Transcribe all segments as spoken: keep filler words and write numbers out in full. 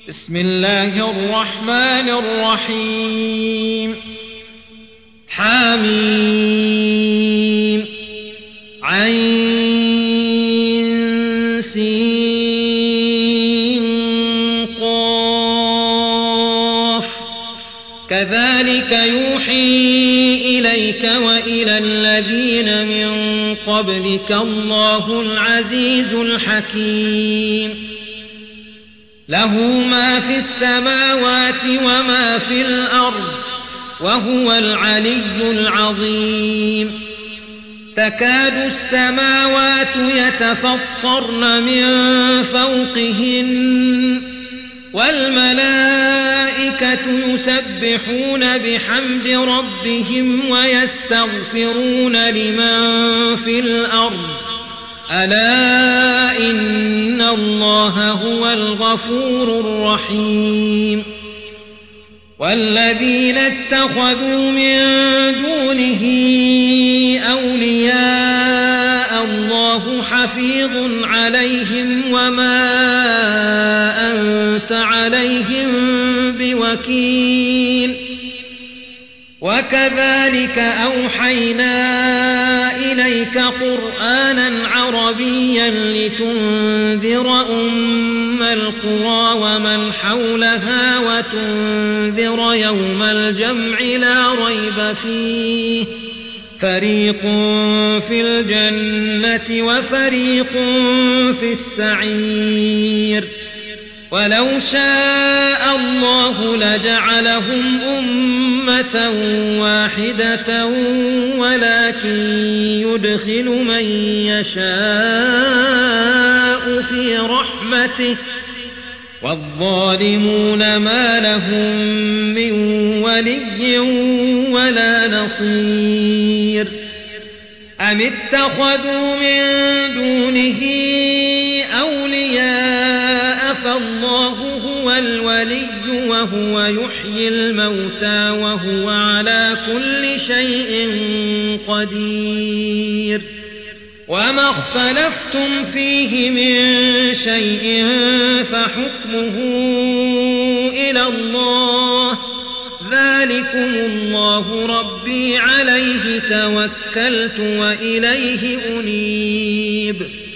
بسم الله الرحمن الرحيم حميم عين سين قاف كذلك يوحي إليك وإلى الذين من قبلك الله العزيز الحكيم له ما في السماوات وما في الأرض وهو العلي العظيم تكاد السماوات يتفطرن من فوقهن والملائكة يسبحون بحمد ربهم ويستغفرون لمن في الأرض ألا إن الله هو الغفور الرحيم والذين اتخذوا من دونه أولياء الله حفيظ عليهم وما أنت عليهم بوكيل وكذلك أوحينا إليك قرآنا عربيا لتنذر أم القرى ومن حولها وتنذر يوم الجمع لا ريب فيه فريق في الجنة وفريق في السعير ولو شاء الله لجعلهم أمة واحدة ولكن يدخل من يشاء في رحمته والظالمون ما لهم من ولي ولا نصير أم اتخذوا من دونه أولياء فالله هو الولي وهو يحيي الموتى وهو على كل شيء قدير وما اختلفتم فيه من شيء فحكمه إلى الله ذلكم الله ربي عليه توكلت وإليه أنيب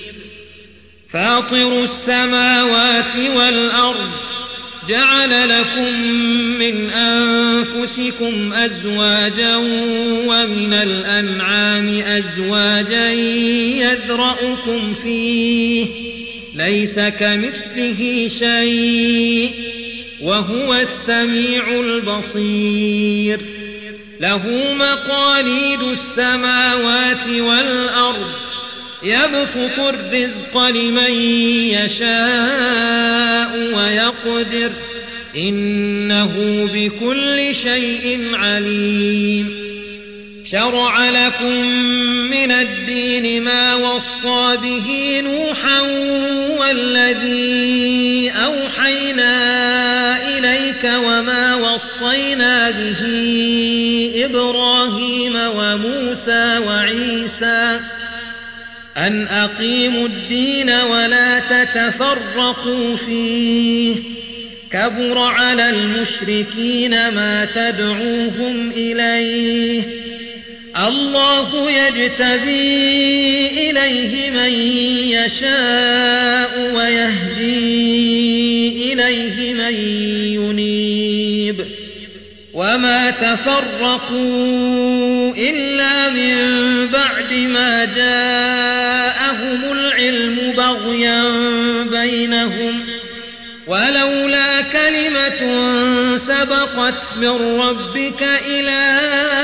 فاطر السماوات والأرض جعل لكم من أنفسكم أزواجا ومن الأنعام أزواجا يذرأكم فيه ليس كمثله شيء وهو السميع البصير له مقاليد السماوات والأرض يبسط الرزق لمن يشاء ويقدر إنه بكل شيء عليم شرع لكم من الدين ما وصى به نوحا والذي أوحينا إليك وما وصينا به إبراهيم وموسى وعيسى أن أقيموا الدين ولا تتفرقوا فيه كبر على المشركين ما تدعوهم إليه الله يجتبي إليه من يشاء ويهدي إليه من ينيب وما تفرقوا إلا من بعد ما جاءهم العلم بغيا بينهم ولولا كلمة سبقت من ربك إلى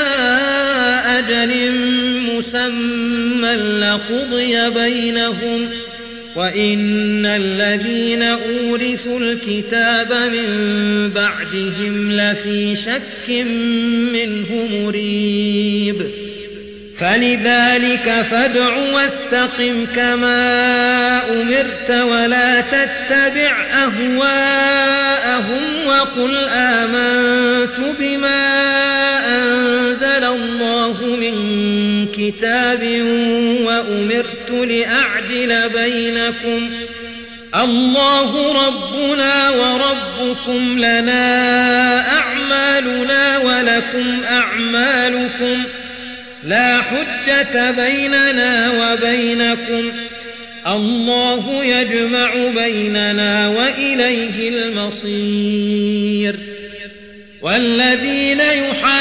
أجل مسمى لقضي بينهم وإن الذين أورثوا الكتاب من بعدهم لفي شك منه مريب فلذلك فادع واستقم كما أمرت ولا تتبع أهواءهم وقل آمنت بما أنزل الله من كتاب وأمرت لأعدل بينكم الله ربنا وربكم لنا أعمالنا ولكم أعمالكم لا حجة بيننا وبينكم الله يجمع بيننا وإليه المصير والذين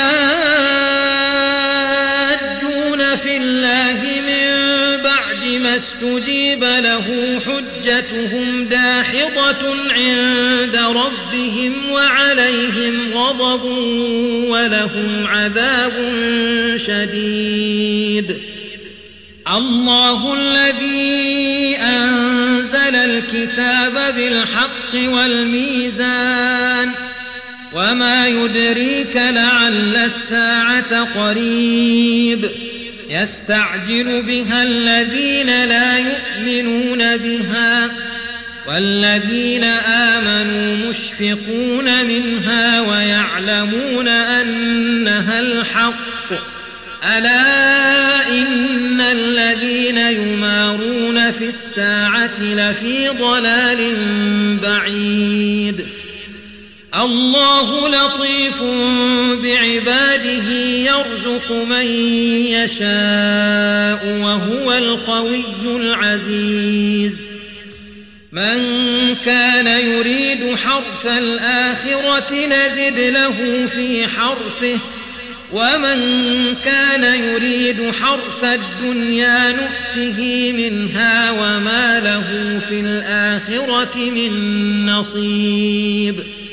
يحاجون في الله من بعد ما استجيب له حجتهم داحضة عند ربهم وعليهم غضب ولهم عذاب شديد الله الذي أنزل الكتاب بالحق والميزان وما يدريك لعل الساعة قريب يستعجل بها الذين لا يؤمنون بها والذين آمنوا مشفقون منها ويعلمون أنها الحق ألا إن الذين يمارون في الساعة لفي ضلال بعيد الله لطيف بعباده يرزق من يشاء وهو القوي العزيز من كان يريد حرث الآخرة نزد له في حرثه ومن كان يريد حرث الدنيا نؤته منها وما له في الآخرة من نصيب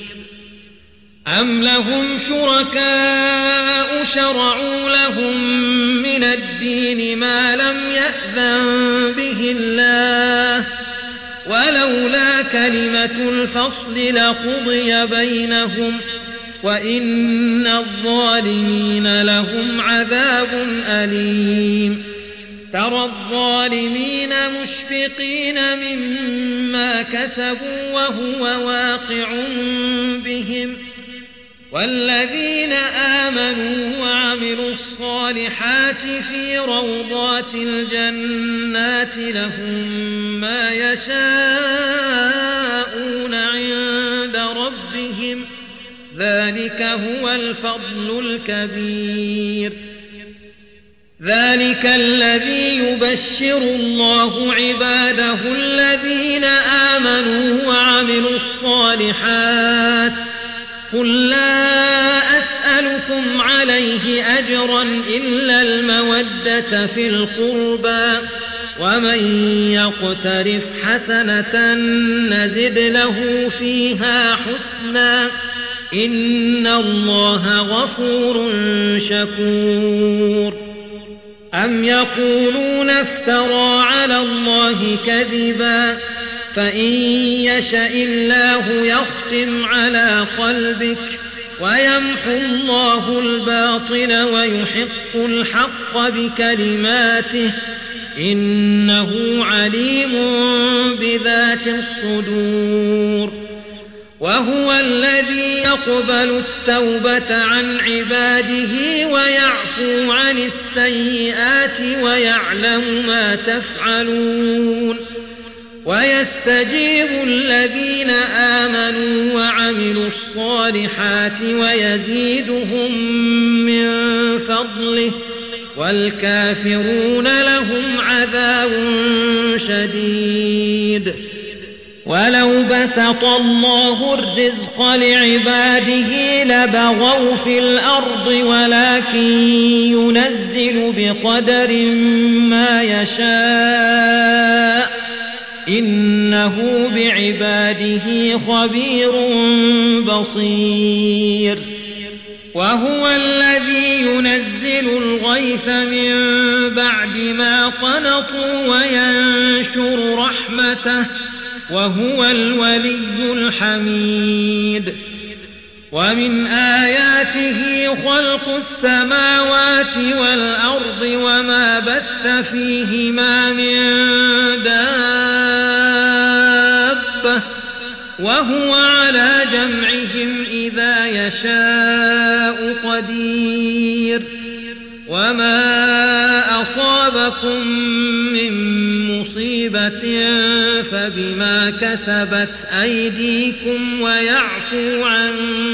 أم لهم شركاء شرعوا لهم من الدين ما لم يأذن به الله ولولا كلمة الفصل لقضي بينهم وإن الظالمين لهم عذاب أليم ترى الظالمين مشفقين مما كسبوا وهو واقع بهم والذين آمنوا وعملوا الصالحات في روضات الجنات لهم ما يشاءون عند ربهم ذلك هو الفضل الكبير ذلك الذي يبشر الله عباده الذين آمنوا وعملوا الصالحات قل لا أسألكم عليه أجرا إلا المودة في القربى ومن يقترف حسنة نزد له فيها حسنا إن الله غفور شكور أم يقولون افترى على الله كذبا فإن يشأ الله يختم على قلبك ويمحو الله الباطل ويحق الحق بكلماته إنه عليم بذات الصدور وهو الذي يقبل التوبة عن عباده ويعفو عن السيئات ويعلم ما تفعلون ويستجيب الذين آمنوا وعملوا الصالحات ويزيدهم من فضله والكافرون لهم عذاب شديد ولو بسط الله الرزق لعباده لبغوا في الأرض ولكن ينزل بقدر ما يشاء إنه بعباده خبير بصير وهو الذي ينزل الغيث من بعد ما قنطوا وينشر رحمته وهو الولي الحميد ومن آياته خلق السماوات والأرض وما بث فيهما من دابة وهو على جمعهم إذا يشاء قدير وما أصابكم من مصيبة مصيبة فبما كسبت أيديكم ويعفو عن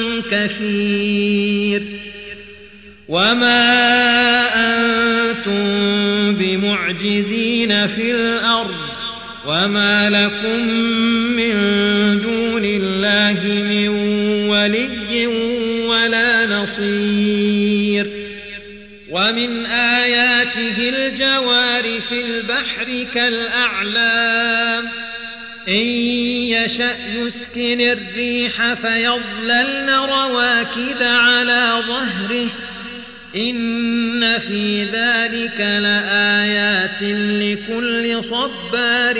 كثير وما أنتم بمعجزين في الأرض وما لكم من دون الله من ولي ولا نصير ومن آياته الجوار في البحر كالأعلام إن يشأ يسكن الريح فيظللن رواكد على ظهره إن في ذلك لآيات لكل صبار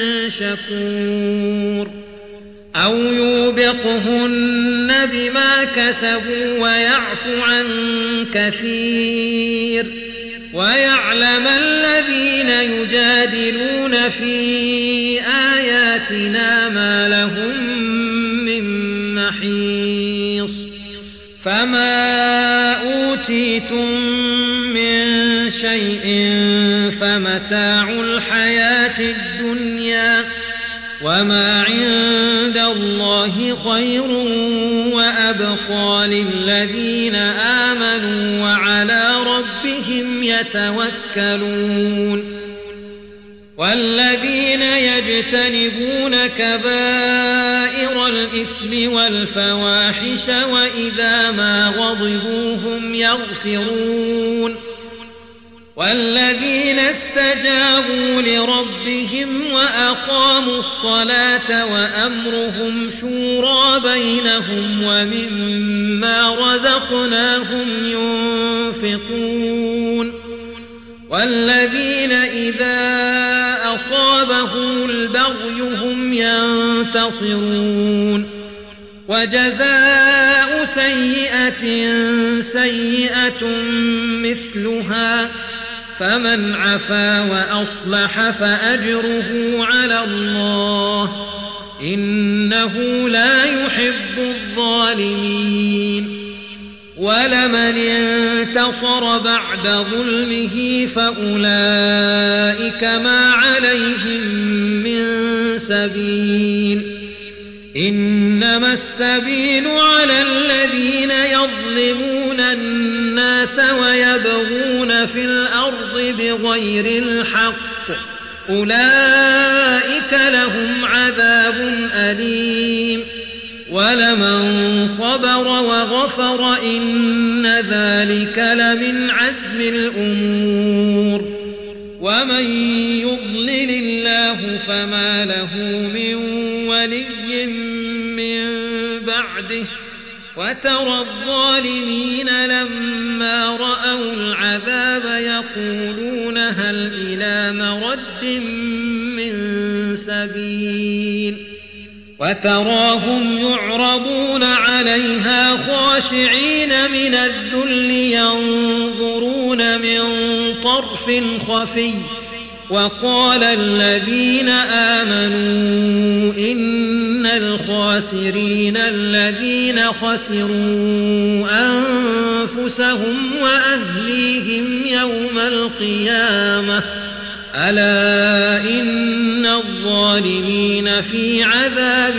شكور أو يوبقهن بما كسبوا ويعفو عن كثير ويعلم الذين يجادلون في آياتنا ما لهم من محيص فما أوتيتم من شيء فمتاع الحياة الدنيا وما عند الله خير وأبقى للذين آمنوا وعلى ربهم يتوكلون والذين يجتنبون كبائر الإثم والفواحش وإذا ما غضبوا هم يغفرون والذين استجابوا لربهم وأقاموا الصلاة وأمرهم شورى بينهم ومما رزقناهم ينفقون والذين إذا أصابهم البغي هم ينتصرون وجزاء سيئة سيئة مثلها فمن عفا وأصلح فأجره على الله إنه لا يحب الظالمين ولمن انتصر بعد ظلمه فأولئك ما عليهم من سبيل إنما السبيل على الذين يظلمون الناس ويبغون في الأرض بغير الحق أولئك لهم عذاب أليم ولمن صبر وغفر إن ذلك لمن عزم الأمور ومن يضلل الله فما له من ولي من بعده وترى الظالمين لما رأوا العذاب يقولون هل إلى مرد من سبيل وتراهم يعرضون عليها خاشعين من الذل ينظرون من طرف خفي وقال الذين آمنوا إن الخاسرين الذين خسروا أنفسهم وأهليهم يوم القيامة ألا إن الظالمين في عذاب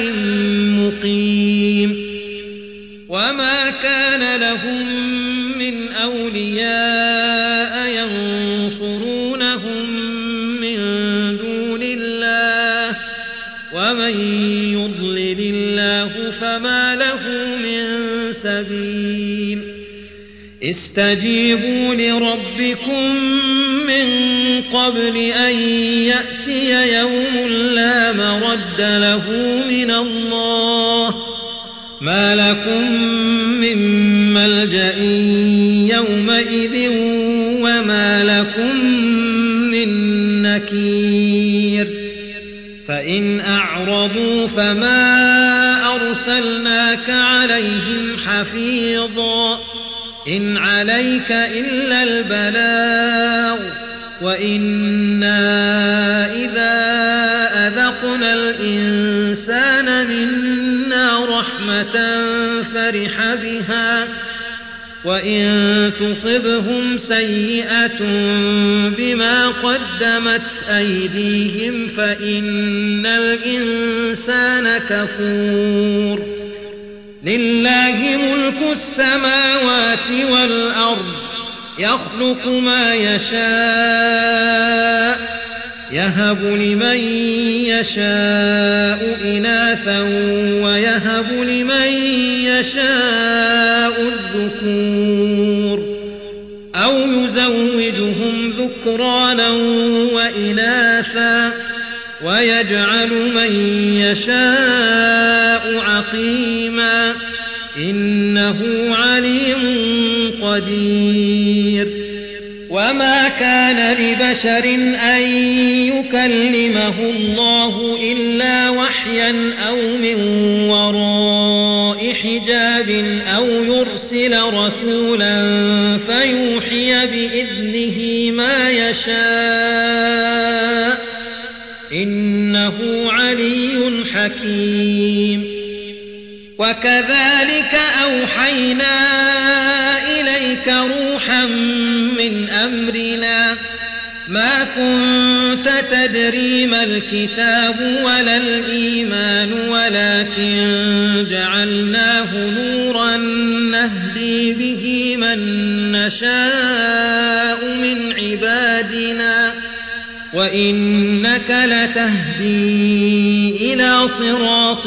مقيم وما كان لهم من أولياء ينصرونهم من دون الله ومن يضلل الله فما له من سبيل استجيبوا لربكم من قبل أن يأتي يوم لا مرد له من الله ما لكم من ملجأ يومئذ وما لكم من نكير فإن أعرضوا فما أرسلناك عليهم حفيظا إن عليك إلا البلاغ وإنا إذا أذقنا الإنسان منا رحمة فرح بها وإن تصبهم سيئة بما قدمت أيديهم فإن الإنسان كفور لله ملك السماوات والأرض يخلق ما يشاء يهب لمن يشاء إناثا ويهب لمن يشاء الذكور أو يزوجهم ذكرانا وإناثا ويجعل من يشاء عقيما إنه عليم قدير وما كان لبشر أن يكلمه الله إلا وحيا أو من وراء حجاب أو يرسل رسولا فيوحي بإذنه ما يشاء إنه علي حكيم وكذلك أوحينا إليك روحا من أمرنا ما كنت تدري ما الكتاب ولا الإيمان ولكن جعلناه نورا نهدي به من نشاء من عبادنا وإنك لتهدي إلى صراط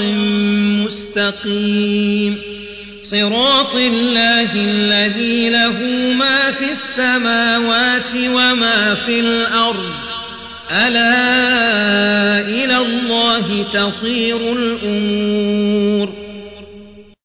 مستقيم صراط الله الذي له ما في السماوات وما في الأرض ألا إلى الله تصير الأمور